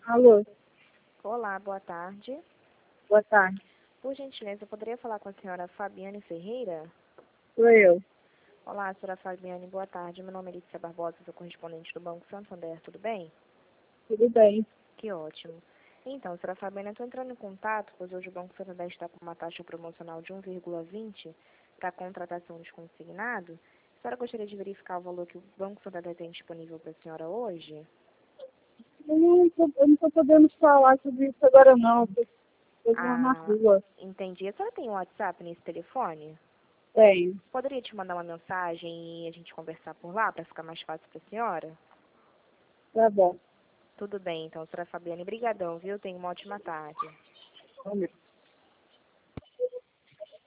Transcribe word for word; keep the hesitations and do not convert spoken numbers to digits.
Alô, Olá, boa tarde. boa tarde. Por gentileza, eu poderia falar com a senhora Fabiane Ferreira? Sou eu. Olá, senhora Fabiane, boa tarde. Meu nome é Letícia Barbosa, sou correspondente do Banco Santander, tudo bem? Tudo bem? Que ótimo. Então, senhora Fabiane, eu estou entrando em contato, pois hoje o Banco Santander está com uma taxa promocional de um vírgula vinte para a contratação de consignado. A senhora gostaria de verificar o valor que o Banco Santander tem disponível para a senhora hoje? Eu não tô, eu não tô podendo falar sobre isso agora não. Eu tô tô na Ah, rua. entendi. A senhora tem um WhatsApp nesse telefone? Tenho. Poderia te mandar uma mensagem e a gente conversar por lá para ficar mais fácil para a senhora? Tá bom. Tudo bem, então, senhora Fabiane. Brigadão, viu? Tenha uma ótima tarde. Valeu.